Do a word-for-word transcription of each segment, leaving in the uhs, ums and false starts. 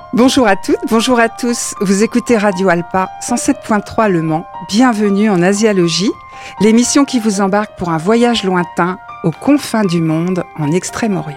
Bonjour à toutes, bonjour à tous. Vous écoutez Radio Alpa cent sept point trois Le Mans. Bienvenue en Asialogie, l'émission qui vous embarque pour un voyage lointain aux confins du monde en Extrême-Orient.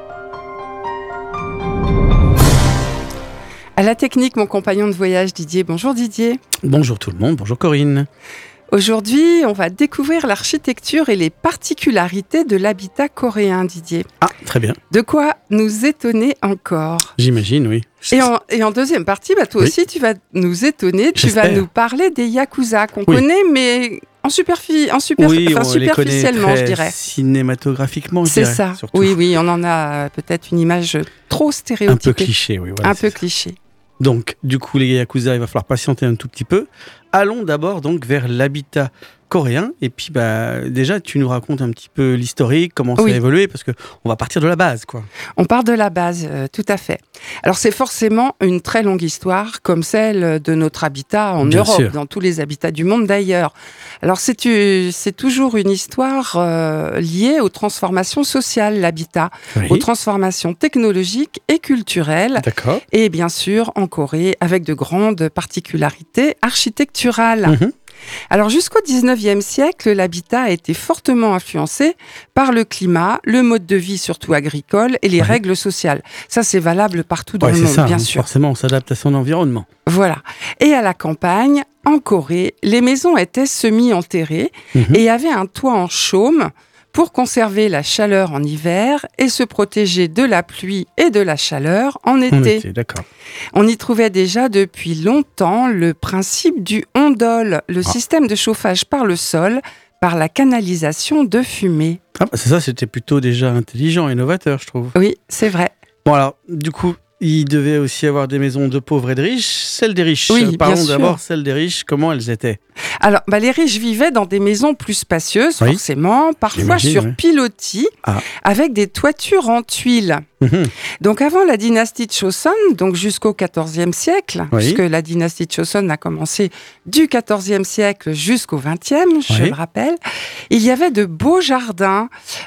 À la technique, mon compagnon de voyage Didier. Bonjour Didier. Bonjour tout le monde, bonjour Corinne. Aujourd'hui, on va découvrir l'architecture et les particularités de l'habitat coréen, Didier. Ah, très bien. De quoi nous étonner encore. J'imagine, oui. Et en, et en deuxième partie, bah, toi oui. aussi, tu vas nous étonner. Tu J'espère. vas nous parler des yakuza qu'on oui. connaît, mais en, superfi- en super, oui, enfin, on superficiellement, les connaît je dirais. Cinématographiquement, je C'est dirais. ça. Surtout. Oui, oui, on en a peut-être une image trop stéréotypée. Un peu cliché, oui. Voilà, un peu ça. cliché. Donc, du coup, les yakuza, il va falloir patienter un tout petit peu. Allons d'abord donc vers l'habitat coréen. Et puis, bah, déjà, tu nous racontes un petit peu l'historique, comment ça oui. a évolué, parce que on va partir de la base, quoi. On part de la base, euh, tout à fait. Alors, c'est forcément une très longue histoire, comme celle de notre habitat en Bien Europe, sûr. dans tous les habitats du monde d'ailleurs. Alors, c'est, c'est toujours une histoire euh, liée aux transformations sociales, l'habitat, Oui. aux transformations technologiques et culturelles. D'accord. Et bien sûr, en Corée, avec de grandes particularités architecturales. Mm-hmm. Alors jusqu'au dix-neuvième siècle, l'habitat a été fortement influencé par le climat, le mode de vie surtout agricole et les ouais. règles sociales. Ça, c'est valable partout dans ouais, le c'est monde, ça, bien hein, sûr. Forcément, on s'adapte à son environnement. Voilà. Et à la campagne, en Corée, les maisons étaient semi-enterrées Mm-hmm. et avaient un toit en chaume pour conserver la chaleur en hiver et se protéger de la pluie et de la chaleur en été. En été, d'accord. On y trouvait déjà depuis longtemps le principe du ondol, le ah. système de chauffage par le sol, par la canalisation de fumée. Ah, bah, c'est ça, c'était plutôt déjà intelligent et novateur, je trouve. Oui, c'est vrai. Bon alors, du coup, il devait aussi avoir des maisons de pauvres et de riches. Celles des riches, oui, parlons bien sûr. d'abord celles des riches, comment elles étaient ? Alors, bah, les riches vivaient dans des maisons plus spacieuses, oui. forcément, parfois J'imagine, sur oui. pilotis, ah. avec des toitures en tuiles. Mmh. Donc avant la dynastie de Joseon, donc jusqu'au quatorzième siècle, oui. puisque la dynastie de Joseon a commencé du quatorzième siècle jusqu'au vingtième, je oui. le rappelle, il y avait de beaux jardins,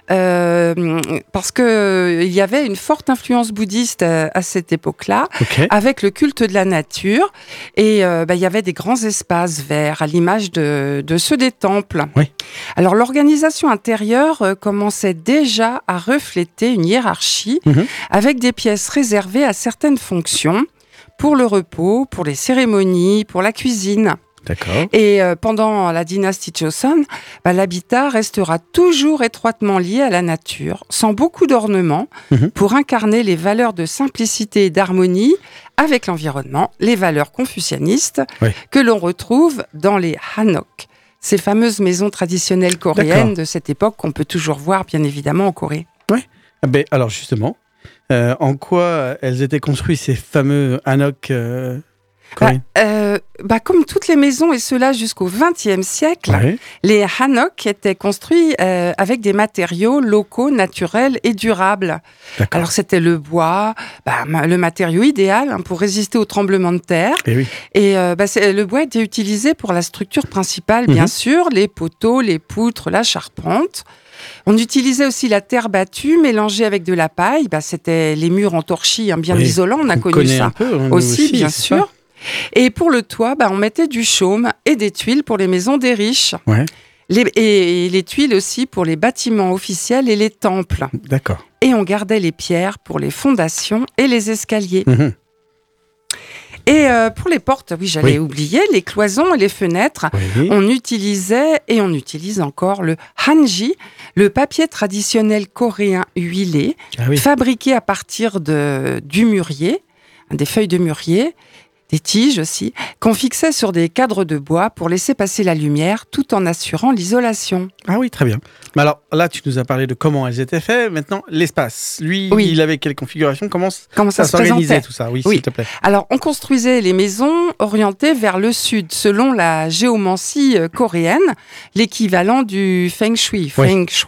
euh, parce qu'il y avait une forte influence bouddhiste à, à cette époque-là, okay. avec le culte de la nature, et euh, bah, il y avait des grands espaces verts, à l'image de, de ceux des temples. Oui. Alors l'organisation intérieure euh, commençait déjà à refléter une hiérarchie, mmh. avec des pièces réservées à certaines fonctions, pour le repos, pour les cérémonies, pour la cuisine. D'accord. Et euh, pendant la dynastie Joseon, bah, l'habitat restera toujours étroitement lié à la nature, sans beaucoup d'ornements, mmh. pour incarner les valeurs de simplicité et d'harmonie avec l'environnement, les valeurs confucianistes oui. que l'on retrouve dans les hanok, ces fameuses maisons traditionnelles coréennes D'accord. de cette époque qu'on peut toujours voir, bien évidemment, en Corée. Oui. Ah ben, alors justement, euh, en quoi elles étaient construites, ces fameux hanok euh, coréens ? bah, euh, bah, Comme toutes les maisons, et cela jusqu'au vingtième siècle, ouais. les hanok étaient construits euh, avec des matériaux locaux, naturels et durables. D'accord. Alors c'était le bois, bah, le matériau idéal hein, pour résister aux tremblements de terre. Et, oui. et euh, bah, c'est, le bois était utilisé pour la structure principale, bien mmh. sûr, les poteaux, les poutres, la charpente. On utilisait aussi la terre battue mélangée avec de la paille. Bah, c'était les murs en torchis, hein, bien oui. isolants. On a on connu ça un peu, hein, aussi, aussi, bien sûr. Ça. Et pour le toit, bah, on mettait du chaume et des tuiles pour les maisons des riches. Ouais. Les, et, et les tuiles aussi pour les bâtiments officiels et les temples. D'accord. Et on gardait les pierres pour les fondations et les escaliers. Mmh. Et euh, pour les portes, oui, j'allais oui. oublier, les cloisons et les fenêtres, oui. on utilisait, et on utilise encore, le hanji, le papier traditionnel coréen huilé, ah oui. fabriqué à partir de, du mûrier, des feuilles de mûrier, des tiges aussi, qu'on fixait sur des cadres de bois pour laisser passer la lumière tout en assurant l'isolation. Ah oui, très bien. Mais alors là, tu nous as parlé de comment elles étaient faites. Maintenant, l'espace. Lui, oui. il avait quelle configuration ? Comment, comment ça, ça se s'organisait tout ça ? Oui, oui, s'il te plaît. Alors, on construisait les maisons orientées vers le sud, selon la géomancie coréenne, l'équivalent du feng shui. Oui. Feng shui.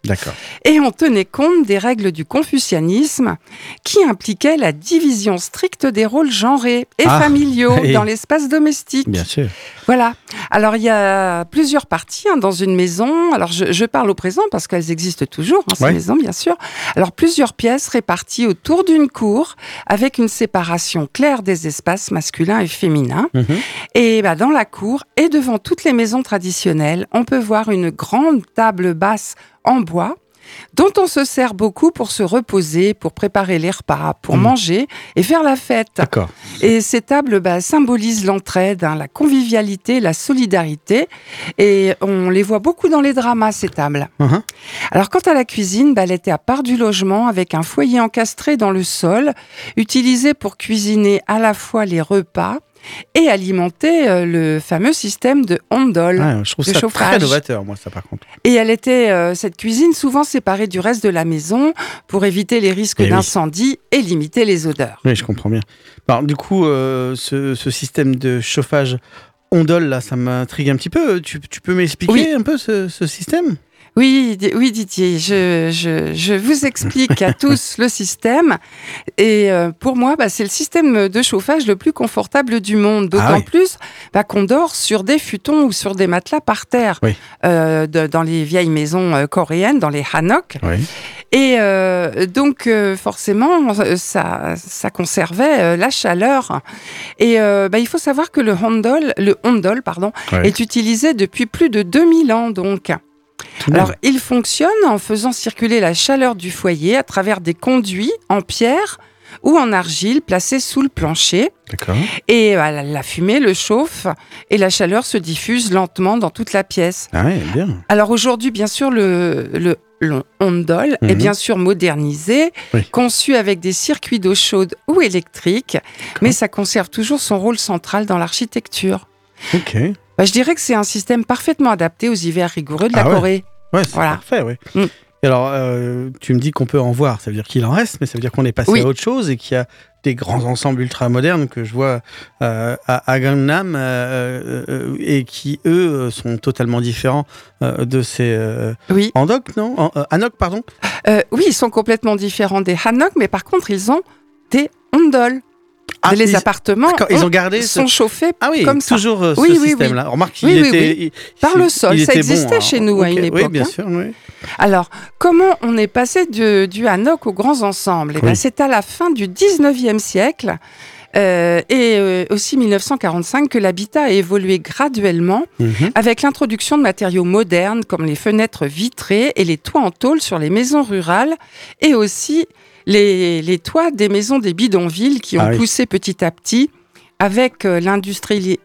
D'accord. Et on tenait compte des règles du confucianisme qui impliquaient la division stricte des rôles genrés et ah, familiaux et... dans l'espace domestique. Bien sûr. Voilà. Alors, il y a plusieurs parties hein, dans une maison. Alors, je, je parle au présent parce qu'elles existent toujours, hein, ces ouais. maisons, bien sûr. Alors, plusieurs pièces réparties autour d'une cour avec une séparation claire des espaces masculins et féminins. Mmh. Et bah, dans la cour et devant toutes les maisons traditionnelles, on peut voir une grande table basse en bois, dont on se sert beaucoup pour se reposer, pour préparer les repas, pour mmh. manger et faire la fête. D'accord. Et ces tables bah, symbolisent l'entraide, hein, la convivialité, la solidarité. Et on les voit beaucoup dans les dramas, ces tables. Mmh. Alors, quant à la cuisine, bah, elle était à part du logement, avec un foyer encastré dans le sol, utilisé pour cuisiner à la fois les repas et alimenter euh, le fameux système de Handol. Ah, je trouve ça chauffage. Très novateur, moi, ça, par contre. Et elle était, euh, cette cuisine, souvent séparée du reste de la maison pour éviter les risques et d'incendie oui. et limiter les odeurs. Oui, je comprends bien. Alors, du coup, euh, ce, ce système de chauffage Handol, là, ça m'intrigue un petit peu. Tu, tu peux m'expliquer oui. un peu ce, ce système ? Oui, oui Didier, je, je, je vous explique à tous le système. Et euh, pour moi, bah, c'est le système de chauffage le plus confortable du monde. D'autant ah oui. plus bah, qu'on dort sur des futons ou sur des matelas par terre. Oui. Euh, de, dans les vieilles maisons euh, coréennes, dans les hanok. Oui. Et euh, donc, euh, forcément, ça, ça conservait euh, la chaleur. Et euh, bah, il faut savoir que le Handol, le Handol, pardon, oui. est utilisé depuis plus de deux mille ans, donc. Alors, il fonctionne en faisant circuler la chaleur du foyer à travers des conduits en pierre ou en argile placés sous le plancher. D'accord. Et euh, la fumée le chauffe et la chaleur se diffuse lentement dans toute la pièce. Ah ouais, bien. Alors aujourd'hui, bien sûr, le, le, le Handol mmh. est bien sûr modernisé, oui. conçu avec des circuits d'eau chaude ou électriques, D'accord. mais ça conserve toujours son rôle central dans l'architecture. Ok. Bah, je dirais que c'est un système parfaitement adapté aux hivers rigoureux de la ah ouais. Corée. Ouais, c'est voilà. parfait, oui. Mm. Et alors, euh, tu me dis qu'on peut en voir, ça veut dire qu'il en reste, mais ça veut dire qu'on est passé oui. à autre chose et qu'il y a des grands ensembles ultra modernes que je vois euh, à, à Gangnam euh, euh, et qui, eux, sont totalement différents euh, de ces euh, oui. Handok, non en, euh, Hanok, pardon euh, Oui, ils sont complètement différents des Hanok, mais par contre, ils ont des Handol. Ah, les ils... appartements ils ont gardé sont ce... chauffés ah oui, comme ça. Toujours euh, ce oui, oui, système-là. Oui. Remarque, oui, il oui, était, oui. Il... Par le sol, ça existait bon, chez nous okay. à une époque. Oui, bien hein. sûr. Oui. Alors, comment on est passé du, du Hanok aux grands ensembles eh oui. ben, c'est à la fin du dix-neuvième siècle euh, et euh, aussi mille neuf cent quarante-cinq que l'habitat a évolué graduellement mm-hmm. avec l'introduction de matériaux modernes comme les fenêtres vitrées et les toits en tôle sur les maisons rurales et aussi Les, les toits des maisons des bidonvilles qui ont ah oui. poussé petit à petit avec euh, l'industri-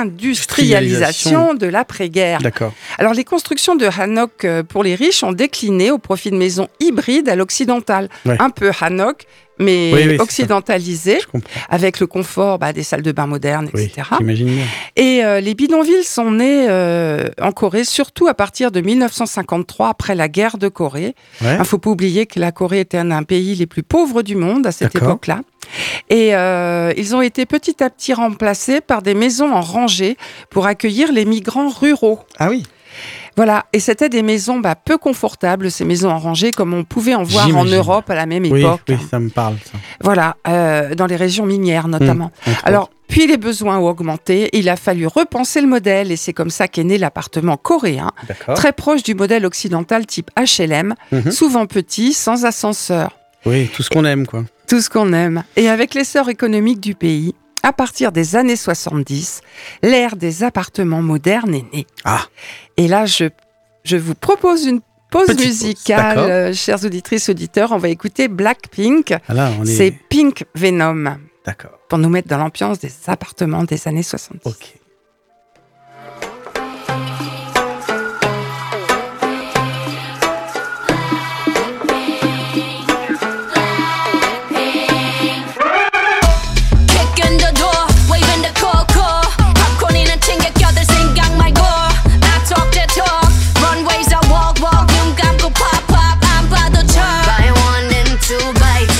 l'industrialisation de l'après-guerre. D'accord. Alors, les constructions de Hanok euh, pour les riches ont décliné au profit de maisons hybrides à l'occidental. Ouais. Un peu Hanok, mais oui, oui, occidentalisées, avec le confort bah, des salles de bain modernes, oui, et cetera. J'imagine bien. Et euh, les bidonvilles sont nés euh, en Corée, surtout à partir de mille neuf cent cinquante-trois, après la guerre de Corée. Il ouais. ne faut pas oublier que la Corée était un, un pays les plus pauvres du monde à cette D'accord. époque-là. Et euh, ils ont été petit à petit remplacés par des maisons en rangée pour accueillir les migrants ruraux. Ah oui. Voilà, et c'était des maisons bah, peu confortables, ces maisons en rangée, comme on pouvait en voir J'imagine. en Europe à la même oui, époque. Oui, ça me parle, ça. Voilà, euh, dans les régions minières notamment. Mmh, Alors, puis les besoins ont augmenté, il a fallu repenser le modèle, et c'est comme ça qu'est né l'appartement coréen, D'accord. très proche du modèle occidental type H L M, mmh. souvent petit, sans ascenseur. Oui, tout ce qu'on aime, quoi. Tout ce qu'on aime. Et avec l'essor économique du pays, à partir des années soixante-dix, l'ère des appartements modernes est née. Ah. Et là, je, je vous propose une pause Petite musicale, pause. Euh, chères auditrices, auditeurs. On va écouter Blackpink. Ah là, on est... C'est Pink Venom. D'accord. Pour nous mettre dans l'ambiance des appartements des années soixante-dix. Ok.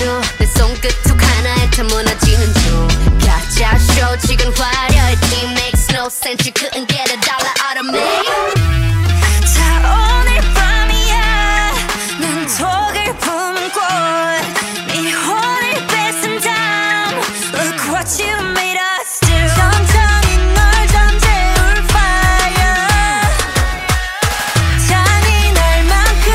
무너지는 중 가짜 쇼 지금 화려해 team makes what you made us do. 천천히 널 잠재울 fire. 잔인할 만큼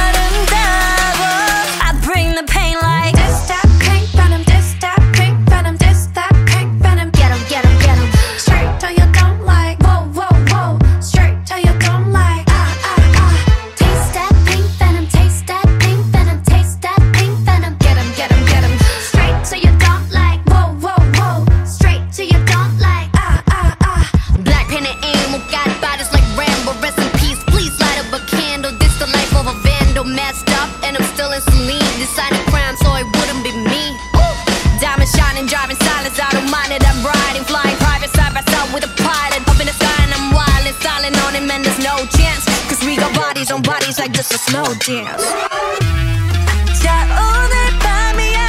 아름다워. I bring the pain like this that pink venom, this that pink venom, this that pink venom. Get 'em, get 'em, get 'em. Straight till you don't like. Whoa, whoa, whoa. Straight till you don't like. Ah, ah, ah. Taste that pink venom, taste that pink venom, taste that pink venom. Get 'em, get 'em, get 'em. Straight till you don't like. Whoa, whoa, whoa. Straight till you don't like. Ah, ah, ah. Black pen and ammo, got bodies like Rambo. Rest in peace, please light up a candle. This the life of a vandal, messed up, and I'm still in saline. Decided crime, so it wouldn't be me. Diamond shining, driving silence, I don't mind it. I'm riding, flying private side by side with a pilot. Up in the sky and I'm wild and silent on him, and there's no chance. Cause we got bodies on bodies like just a slow dance. 자, 오늘 밤이야.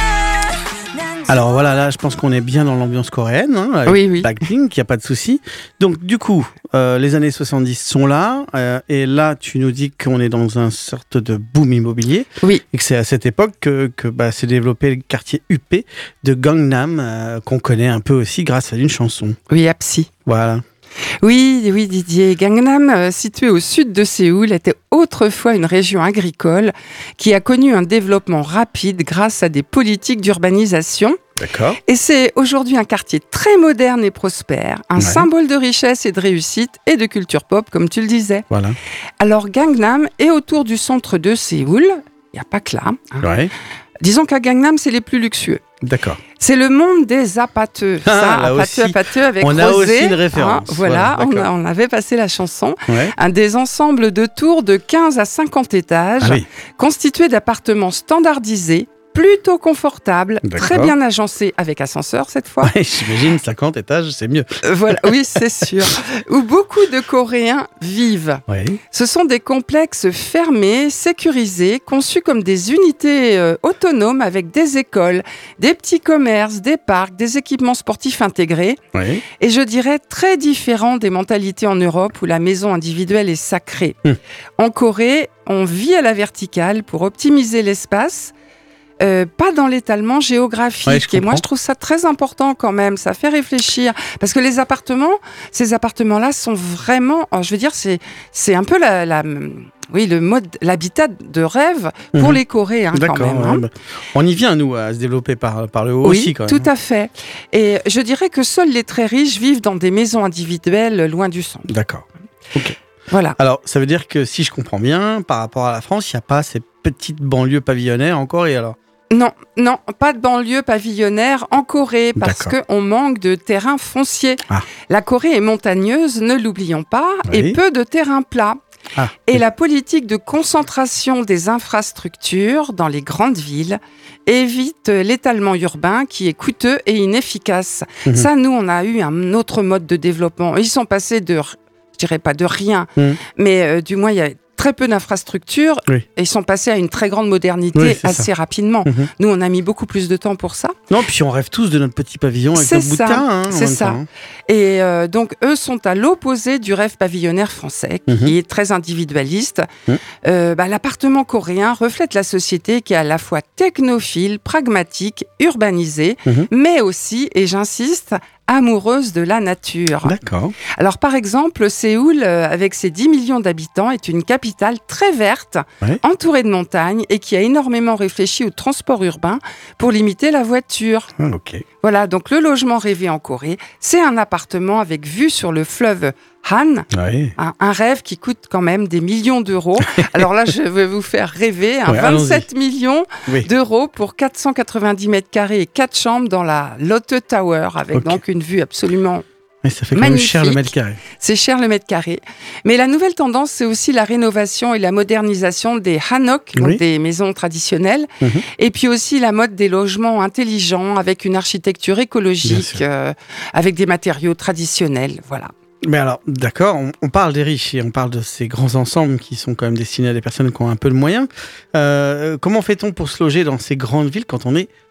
Alors voilà, là, je pense qu'on est bien dans l'ambiance coréenne, hein, avec Oui, oui. Blackpink, il n'y a pas de souci. Donc, du coup, euh, les années soixante-dix sont là, euh, et là, tu nous dis qu'on est dans un sorte de boom immobilier, Oui. et que c'est à cette époque que, que bah, s'est développé le quartier U P de Gangnam, euh, qu'on connaît un peu aussi grâce à une chanson. Oui, à Psy. Voilà. Oui, oui, Didier. Gangnam, euh, situé au sud de Séoul, était autrefois une région agricole qui a connu un développement rapide grâce à des politiques d'urbanisation. D'accord. Et c'est aujourd'hui un quartier très moderne et prospère, un Ouais. symbole de richesse et de réussite et de culture pop, comme tu le disais. Voilà. Alors, Gangnam est autour du centre de Séoul. Il n'y a pas que là. hein. Ouais. Disons qu'à Gangnam, c'est les plus luxueux. D'accord. C'est le monde des apateux. Ah, Ça, là apateux, aussi, apateux avec on a Rosé, aussi une référence. hein, voilà, Voilà, on, d'accord. a- on avait passé la chanson. Ouais. Un des ensembles de tours de quinze à cinquante étages, Ah oui. constitués d'appartements standardisés, plutôt confortables, D'accord. très bien agencés, avec ascenseur cette fois. Ouais, j'imagine cinquante étages, c'est mieux. Euh, voilà, oui, c'est sûr. Où beaucoup de Coréens vivent. Ouais. Ce sont des complexes fermés, sécurisés, conçus comme des unités euh, autonomes avec des écoles, des petits commerces, des parcs, des équipements sportifs intégrés. Ouais. Et je dirais très différent des mentalités en Europe où la maison individuelle est sacrée. Hmm. En Corée, on vit à la verticale pour optimiser l'espace. Euh, pas dans l'étalement géographique. Ouais, je et moi, comprends. je trouve ça très important quand même. Ça fait réfléchir. Parce que les appartements, ces appartements-là sont vraiment, oh, je veux dire, c'est, c'est un peu la, la, oui, le mode, l'habitat de rêve pour Mhm. les Coréens quand D'accord. même. ouais, hein. bah, on y vient, nous, à se développer par, par le haut Oui, aussi, quand même. tout à fait. Et je dirais que seuls les très riches vivent dans des maisons individuelles loin du centre. D'accord. Ok. Voilà. Alors, ça veut dire que si je comprends bien, par rapport à la France, il n'y a pas ces petites banlieues pavillonnaires en Corée, alors. Non, non, pas de banlieue pavillonnaire en Corée parce D'accord. qu'on manque de terrain foncier. Ah. La Corée est montagneuse, ne l'oublions pas, Oui. et peu de terrain plat. Ah. Et la politique de concentration des infrastructures dans les grandes villes évite l'étalement urbain qui est coûteux et inefficace. Mhm. Ça, nous, on a eu un autre mode de développement. Ils sont passés de, je dirais pas de rien, Mhm. mais euh, du moins, il y a très peu d'infrastructures Oui. et ils sont passés à une très grande modernité Oui, c'est assez rapidement. Mhm. Nous, on a mis beaucoup plus de temps pour ça. Non, puis on rêve tous de notre petit pavillon avec C'est notre bout de ça, terrain. hein, en c'est même ça. temps, hein. Et euh, donc, eux sont à l'opposé du rêve pavillonnaire français, qui Mhm. est très individualiste. Mhm. Euh, bah, l'appartement coréen reflète la société qui est à la fois technophile, pragmatique, urbanisée, Mhm. mais aussi, et j'insiste, amoureuse de la nature. D'accord. Alors, par exemple, Séoul, euh, avec ses dix millions d'habitants, est une capitale très verte, Ouais. entourée de montagnes et qui a énormément réfléchi au transport urbain pour limiter la voiture. Ah, ok. Voilà, donc le logement rêvé en Corée, c'est un appartement avec vue sur le fleuve Han, Ouais. un, un rêve qui coûte quand même des millions d'euros. Alors là, je vais vous faire rêver, hein, Ouais, vingt-sept millions Oui. d'euros pour quatre cent quatre-vingt-dix mètres carrés et quatre chambres dans la Lotte Tower, avec Ok. donc une vue absolument... Mais ça fait quand même Magnifique. cher le mètre carré. C'est cher le mètre carré. Mais la nouvelle tendance, c'est aussi la rénovation et la modernisation des hanok, donc Oui. des maisons traditionnelles, Mhm. et puis aussi la mode des logements intelligents avec une architecture Bien écologique, sûr. euh, avec des matériaux traditionnels. Voilà. Mais alors, d'accord, on, on parle des riches et on parle de ces grands ensembles qui sont quand même destinés à des personnes qui ont un peu de moyens. Euh, comment fait-on pour se loger dans ces grandes villes quand on est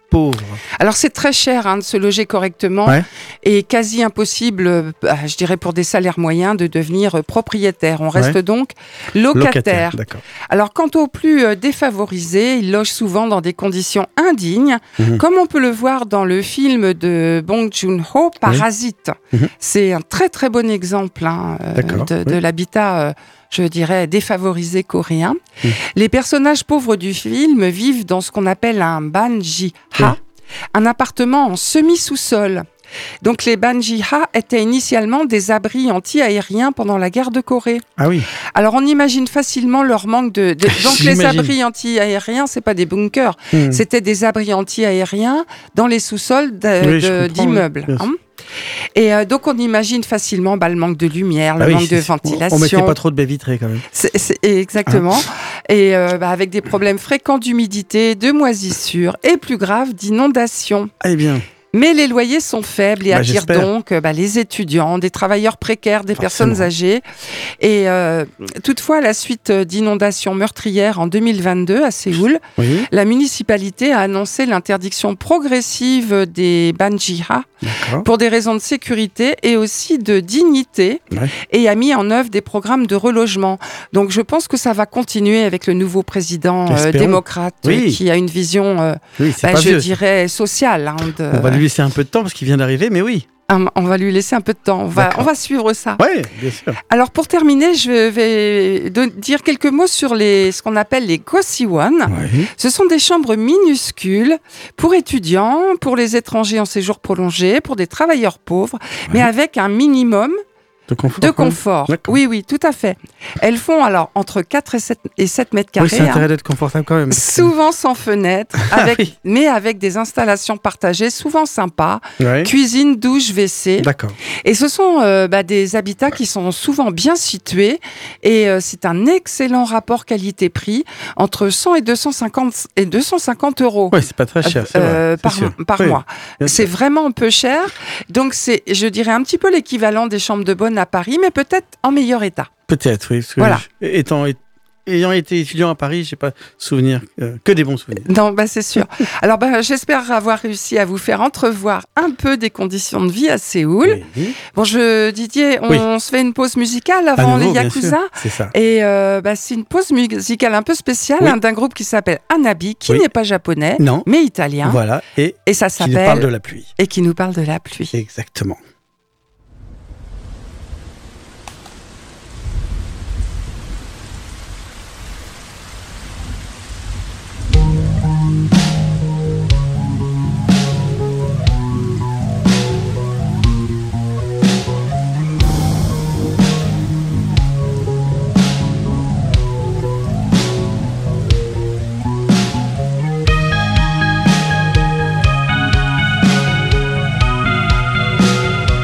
pauvres. Alors c'est très cher hein, de se loger correctement Ouais. et quasi impossible, euh, bah, je dirais pour des salaires moyens, de devenir euh, propriétaire. On reste Ouais. donc locataire. D'accord. Alors quant aux plus euh, défavorisés, ils logent souvent dans des conditions indignes, Mhm. comme on peut le voir dans le film de Bong Joon-ho, Parasite. Mhm. C'est un très très bon exemple hein, euh, D'accord, de, de oui. l'habitat, euh, je dirais, défavorisé coréen. Mhm. Les personnages pauvres du film vivent dans ce qu'on appelle un banji-ha, Oui. un appartement en semi-sous-sol. Donc les banji-ha étaient initialement des abris anti-aériens pendant la guerre de Corée. Ah oui. Alors on imagine facilement leur manque de... de... Donc les J'imagine. abris anti-aériens, c'est pas des bunkers, Hmm. c'était des abris anti-aériens dans les sous-sols de- Oui, je de- comprends, d'immeubles. oui, bien hein. Et euh, donc on imagine facilement bah, le manque de lumière, le Ah oui, manque de c'est- on- ventilation. On mettait pas trop de baies vitrées quand même. C'est- c'est- exactement. Et euh, bah, avec des problèmes fréquents d'humidité, de moisissure et plus grave d'inondation. Eh bien, Mais les loyers sont faibles et Bah, attirent j'espère. donc euh, bah, les étudiants, des travailleurs précaires, des Forcément. personnes âgées. Et euh, toutefois, à la suite euh, d'inondations meurtrières en deux mille vingt-deux à Séoul, oui, la municipalité a annoncé l'interdiction progressive des banji-ha d'accord. pour des raisons de sécurité et aussi de dignité Ouais. et a mis en œuvre des programmes de relogement. Donc je pense que ça va continuer avec le nouveau président euh, Espérons. démocrate euh, Oui. qui a une vision, euh, Oui, c'est bah, pas je vieux. dirais, sociale. hein, de- On va lui laisser un peu de temps parce qu'il vient d'arriver, mais oui. Hum, On va lui laisser un peu de temps. On va, D'accord. on va suivre ça. Ouais, bien sûr. Alors pour terminer, je vais de- dire quelques mots sur les, ce qu'on appelle les Gosiwon. Ouais. Ce sont des chambres minuscules pour étudiants, pour les étrangers en séjour prolongé, pour des travailleurs pauvres, mais avec un minimum De confort. de quand même. confort. D'accord. Oui, oui, tout à fait. Elles font alors entre quatre et sept, et sept mètres Oui, carrés. c'est hein. intérêt d'être confortable quand même. Souvent sans fenêtre, avec, oui. mais avec des installations partagées, souvent sympas. Ouais. Cuisine, douche, W C. D'accord. Et ce sont euh, bah, des habitats qui sont souvent bien situés et euh, c'est un excellent rapport qualité-prix entre cent et deux cent cinquante, et deux cent cinquante euros. Ouais, c'est pas très cher, c'est Euh, vrai. par, c'est sûr. par Oui, mois. bien C'est sûr. vraiment un peu cher. Donc c'est, je dirais, un petit peu l'équivalent des chambres de bonne à Paris, mais peut-être en meilleur état. Peut-être, oui. parce que Voilà. je- étant, ayant été étudiant à Paris, j'ai pas souvenir, euh, que des bons souvenirs. Non, bah c'est sûr. Alors bah, j'espère avoir réussi à vous faire entrevoir un peu des conditions de vie à Séoul. Oui. Bon, je, Didier, on Oui. se fait une pause musicale À avant nouveau, les bien sûr. Yakuza. C'est ça. Et euh, bah, c'est une pause musicale un peu spéciale Oui. hein, d'un groupe qui s'appelle Anabi, qui Oui. n'est pas japonais, Non. mais italien. Voilà. Et Et ça qui nous parle de s'appelle la pluie. Et qui nous parle de la pluie. Exactement. Thank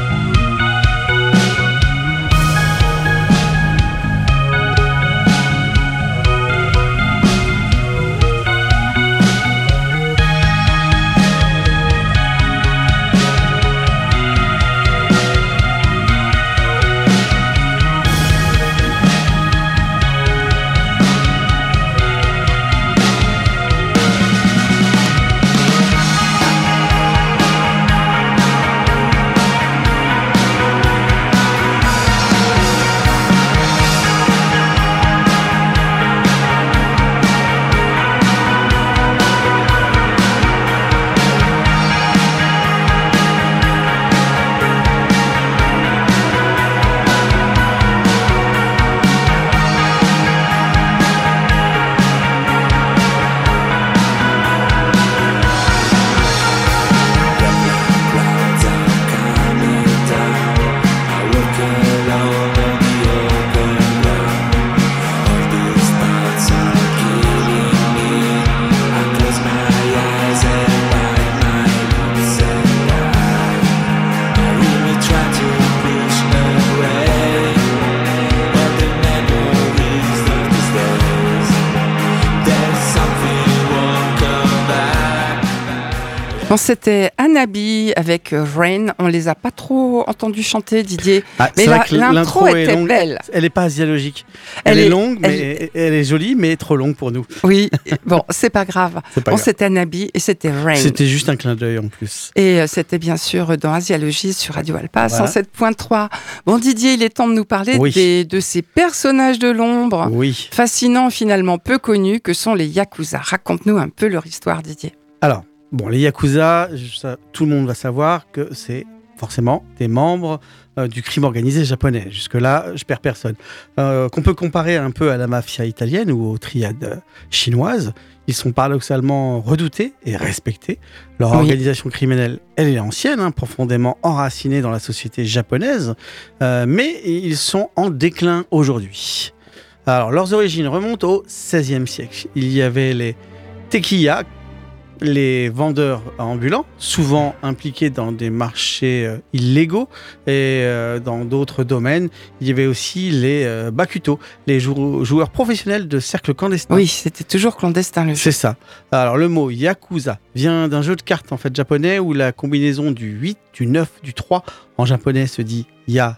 Bon, c'était Hanabi avec euh, Rain. On les a pas trop entendus chanter, Didier. Ah, mais c'est la- vrai que l'intro l'intro est était longue. belle. Elle n'est pas asiologique. Elle, Elle est, est- longue, elle- mais elle est jolie, mais trop longue pour nous. Oui, bon, c'est pas grave. C'est pas Bon, grave. c'était Hanabi et c'était Rain. C'était juste un clin d'œil en plus. Et euh, c'était bien sûr dans Asialogie sur Radio Alpa, Voilà. cent sept point trois. Bon, Didier, il est temps de nous parler Oui. des- de ces personnages de l'ombre, Oui. fascinants, finalement peu connus, que sont les Yakuza. Raconte-nous un peu leur histoire, Didier. Alors, bon, les Yakuza, ça, tout le monde va savoir que c'est forcément des membres euh, du crime organisé japonais. Jusque-là, je perds personne. Euh, qu'on peut comparer un peu à la mafia italienne ou aux triades euh, chinoises. Ils sont paradoxalement redoutés et respectés. Leur Oui. organisation criminelle, elle est ancienne, hein, profondément enracinée dans la société japonaise, euh, mais ils sont en déclin aujourd'hui. Alors, leurs origines remontent au seizième siècle. Il y avait les tekiya, les vendeurs ambulants, souvent impliqués dans des marchés euh, illégaux et euh, dans d'autres domaines. Il y avait aussi les euh, bakuto, les jou- joueurs professionnels de cercles clandestins. Oui, c'était toujours clandestin le jeu. C'est ça. Alors le mot yakuza vient d'un jeu de cartes en fait japonais où la combinaison du huit, du neuf, du trois en japonais se dit yakuza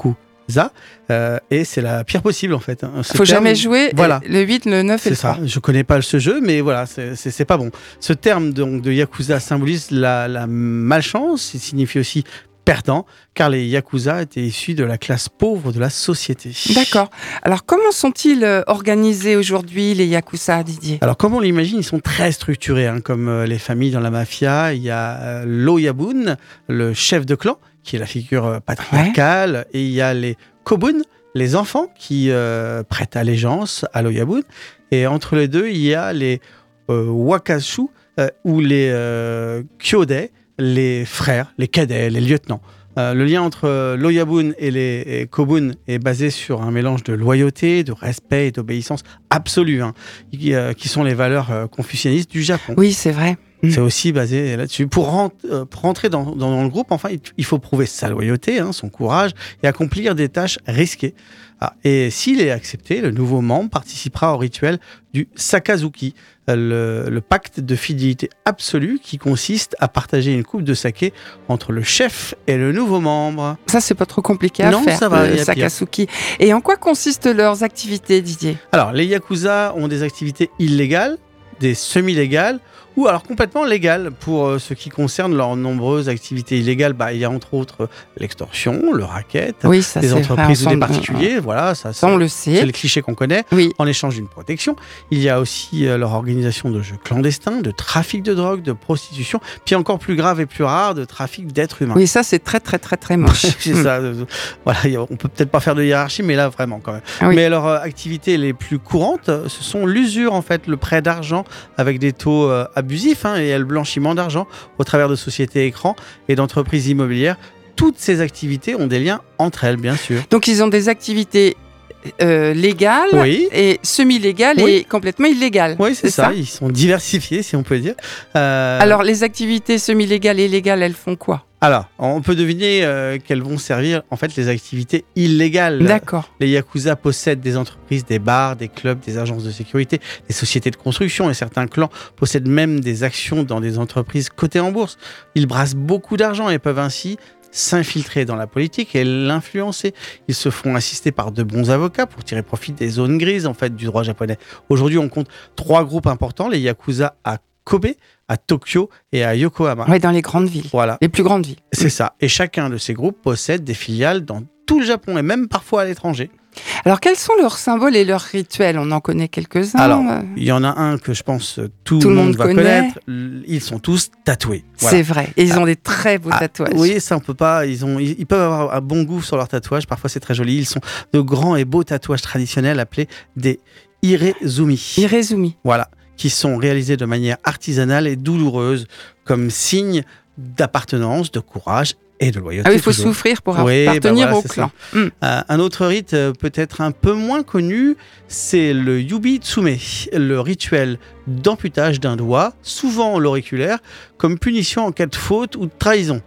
euh, et c'est la pire possible en fait. hein. Ce Faut terme- jamais jouer Voilà. le huit, le neuf et C'est le ça, trois. je connais pas ce jeu, mais voilà, c'est- c'est c'est pas bon. Ce terme donc, de Yakuza symbolise la, la malchance, il signifie aussi perdant, car les Yakuza étaient issus de la classe pauvre de la société. D'accord. Alors, comment sont-ils euh, organisés aujourd'hui, les Yakuza, Didier? Alors, comme on l'imagine, ils sont très structurés, hein, comme euh, les familles dans la mafia. Il y a euh, l'Oyabun, le chef de clan, qui est la figure euh, patriarcale, et il y a les Kobun, les enfants qui euh, prêtent allégeance à l'Oyabun. Et entre les deux, il y a les euh, Wakashu, euh, ou les euh, Kyodai, les frères, les cadets, les lieutenants. Euh, le lien entre euh, l'Oyabun et les et Kobun est basé sur un mélange de loyauté, de respect et d'obéissance absolue, hein, qui, euh, qui sont les valeurs euh, confucianistes du Japon. Oui, c'est vrai. C'est aussi basé là-dessus. Pour, rent- euh, pour rentrer dans, dans, dans le groupe, enfin, il, il faut prouver sa loyauté, hein, son courage et accomplir des tâches risquées. Ah, et s'il est accepté, le nouveau membre participera au rituel du Sakazuki, euh, le, le pacte de fidélité absolue qui consiste à partager une coupe de saké entre le chef et le nouveau membre. Ça, c'est pas trop compliqué à Non, faire, ça va, le il y a pire. Sakasuki. Et en quoi consistent leurs activités, Didier? Alors, les Yakuza ont des activités illégales, des semi-légales, ou alors complètement légales. Pour euh, ce qui concerne leurs nombreuses activités illégales, bah, il y a entre autres euh, l'extorsion, le racket, Oui, ça, des c'est entreprises vrai, ou des on s'en- particuliers. Voilà, ça, Ça, on c'est le c'est sait. le cliché qu'on connaît. Oui. En échange d'une protection, il y a aussi euh, leur organisation de jeux clandestins, de trafic de drogue, de prostitution, puis encore plus grave et plus rare, de trafic d'êtres humains. Oui, ça, c'est très, très, très, très moche. C'est ça. euh, Voilà, y a- on peut peut-être pas faire de hiérarchie, mais là vraiment quand même. Ah oui. Mais leurs euh, activités les plus courantes, euh, ce sont l'usure en fait, le prêt d'argent avec des taux euh, abusifs hein, et le blanchiment d'argent au travers de sociétés écrans et d'entreprises immobilières. Toutes ces activités ont des liens entre elles, bien sûr. Donc, ils ont des activités euh, légales Oui. et semi-légales Oui. et complètement illégales. Oui, c'est ça. Ils sont diversifiés, si on peut dire. Euh, Alors, les activités semi-légales et légales, elles font quoi? alors, on peut deviner euh, qu'elles vont servir en fait les activités illégales. D'accord. Les Yakuza possèdent des entreprises, des bars, des clubs, des agences de sécurité, des sociétés de construction et certains clans possèdent même des actions dans des entreprises cotées en bourse. Ils brassent beaucoup d'argent et peuvent ainsi s'infiltrer dans la politique et l'influencer. Ils se font assister par de bons avocats pour tirer profit des zones grises en fait du droit japonais. Aujourd'hui, on compte trois groupes importants, les Yakuza à Kobe, à Tokyo et à Yokohama. Oui, dans les grandes villes. Voilà, Les plus grandes villes. c'est ça. Et chacun de ces groupes possède des filiales dans tout le Japon et même parfois à l'étranger. Alors, quels sont leurs symboles et leurs rituels? On en connaît quelques-uns. Alors, euh, il y en a un que je pense euh, tout, Tout le le monde monde va connaît. connaître. L- Ils sont tous tatoués. Voilà. C'est vrai. Et ils ont des très beaux Ah, tatouages. oui, ça on peut pas. Ils ont, ils, ils peuvent avoir un bon goût sur leurs tatouages. Parfois c'est très joli. Ils sont de grands et beaux tatouages traditionnels appelés des irezumi. Irezumi. Voilà, qui sont réalisés de manière artisanale et douloureuse, comme signe d'appartenance, de courage et de loyauté. Ah oui, il faut toujours. souffrir pour Oui, bah appartenir voilà, au c'est clan. Hmm. Euh, un autre rite euh, peut-être un peu moins connu, c'est le Yubi Tsume, le rituel d'amputage d'un doigt, souvent l'auriculaire, comme punition en cas de faute ou de trahison.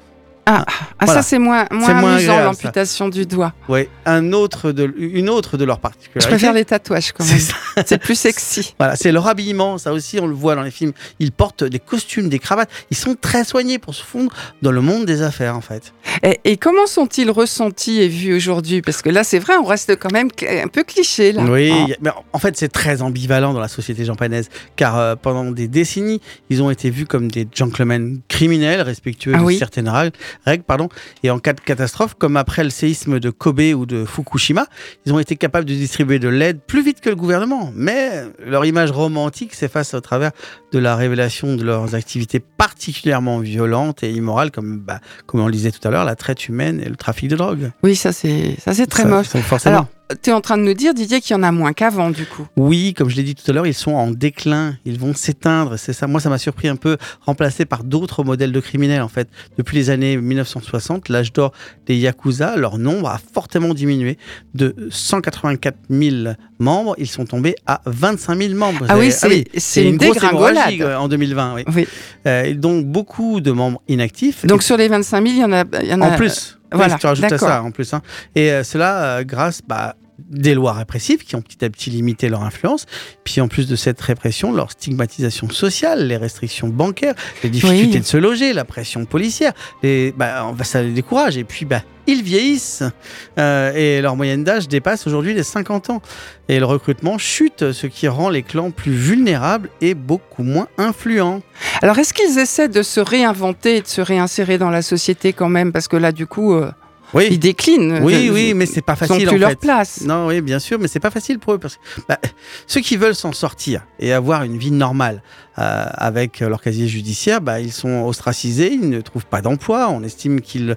Ah, ah Voilà. ça c'est moins, moins C'est moins amusant, agréable, l'amputation du doigt. Ouais, un autre de, une autre de leurs particularités. Je préfère les tatouages quand même. C'est ça. C'est plus sexy. Voilà, c'est leur habillement, ça aussi on le voit dans les films. Ils portent des costumes, des cravates. Ils sont très soignés pour se fondre dans le monde des affaires en fait. Et, et comment sont-ils ressentis et vus aujourd'hui? Parce que là, c'est vrai, on reste quand même un peu cliché là. Oui, Ah. y a- mais en fait c'est très ambivalent dans la société japonaise, car euh, pendant des décennies, ils ont été vus comme des gentlemen criminels, respectueux Ah de oui. certaines règles, règles, pardon. Et en cas de catastrophe, comme après le séisme de Kobe ou de Fukushima, ils ont été capables de distribuer de l'aide plus vite que le gouvernement. Mais leur image romantique s'efface au travers de la révélation de leurs activités particulièrement violentes et immorales, comme, bah, comme on le disait tout à l'heure, la traite humaine et le trafic de drogue. Oui, ça c'est ça c'est très Ça- moche. ça, forcément. Alors, tu es en train de nous dire, Didier, qu'il y en a moins qu'avant du coup. Oui, comme je l'ai dit tout à l'heure, ils sont en déclin, ils vont s'éteindre. C'est ça. Moi, ça m'a surpris un peu, remplacé par d'autres modèles de criminels. En fait, depuis les années mille neuf cent soixante, l'âge d'or des yakuza, leur nombre a fortement diminué. De cent quatre-vingt-quatre mille membres, ils sont tombés à vingt-cinq mille membres. Ah oui, C'est- c'est c'est une grosse dégringolade. hémorragie, euh, en deux mille vingt. Oui. Oui. Euh, et donc beaucoup de membres inactifs. Donc Et sur les vingt-cinq mille, il y en a, il y en a en plus, oui, voilà, tu rajoutes à d'accord. ça en plus. Hein. Et euh, cela euh, grâce bah, des lois répressives qui ont petit à petit limité leur influence. Puis en plus de cette répression, leur stigmatisation sociale, les restrictions bancaires, les difficultés Oui. de se loger, la pression policière, les, bah, ça les décourage. Et puis bah, ils vieillissent euh, et leur moyenne d'âge dépasse aujourd'hui les cinquante ans. Et le recrutement chute, ce qui rend les clans plus vulnérables et beaucoup moins influents. Alors est-ce qu'ils essaient de se réinventer et de se réinsérer dans la société quand même? Parce que là, du coup, euh, Oui. ils déclinent. Oui, Euh, oui, mais c'est pas Ils n'ont facile plus en leur fait. place. Non, oui, bien sûr, mais c'est pas facile pour eux parce que bah, ceux qui veulent s'en sortir et avoir une vie normale euh, avec leur casier judiciaire, bah, ils sont ostracisés, ils ne trouvent pas d'emploi. On estime qu'ils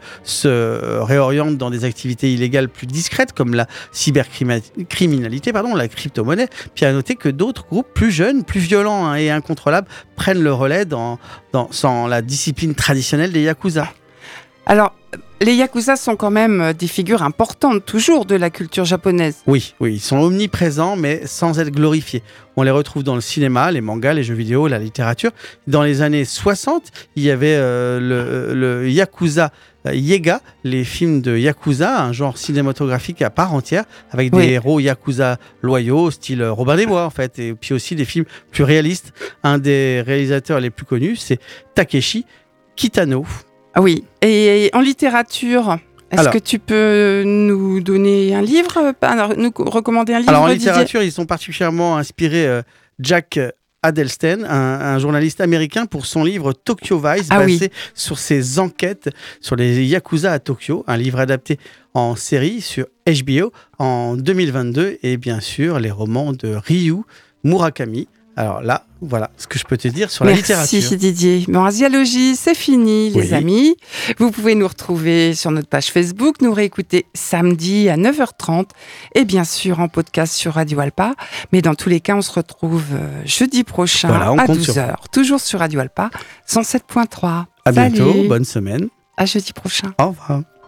se réorientent dans des activités illégales plus discrètes comme la cybercriminalité, pardon, la crypto-monnaie. Puis à noter que d'autres groupes plus jeunes, plus violents hein, et incontrôlables prennent le relais dans, dans, sans la discipline traditionnelle des yakuza. Alors, les yakuza sont quand même euh, des figures importantes toujours de la culture japonaise. Oui, oui, ils sont omniprésents, mais sans être glorifiés. On les retrouve dans le cinéma, les mangas, les jeux vidéo, la littérature. Dans les années soixante, il y avait euh, le, le Yakuza euh, Yega, les films de Yakuza, un genre cinématographique à part entière, avec des Oui. héros Yakuza loyaux, style Robin des Bois, en fait, et puis aussi des films plus réalistes. Un des réalisateurs les plus connus, c'est Takeshi Kitano. Ah oui. Et en littérature, est-ce Alors. que tu peux nous donner un livre, euh, alors, nous co- recommander un livre, Alors en Didier? littérature, ils sont particulièrement inspirés euh, Jack Adelstein, un, un journaliste américain, pour son livre Tokyo Vice, Ah basé oui. sur ses enquêtes sur les Yakuza à Tokyo, un livre adapté en série sur H B O en deux mille vingt-deux, et bien sûr les romans de Ryu Murakami. Alors là, voilà ce que je peux te dire sur la littérature. Merci Didier. Bon, Asialogie, c'est fini les Oui. amis. Vous pouvez nous retrouver sur notre page Facebook, nous réécouter samedi à neuf heures trente et bien sûr en podcast sur Radio Alpa. Mais dans tous les cas, on se retrouve euh, jeudi prochain Voilà, on à compte douze heures, toujours sur Radio Alpa, cent sept point trois. À bientôt, Salut. bonne semaine, À jeudi prochain. au revoir.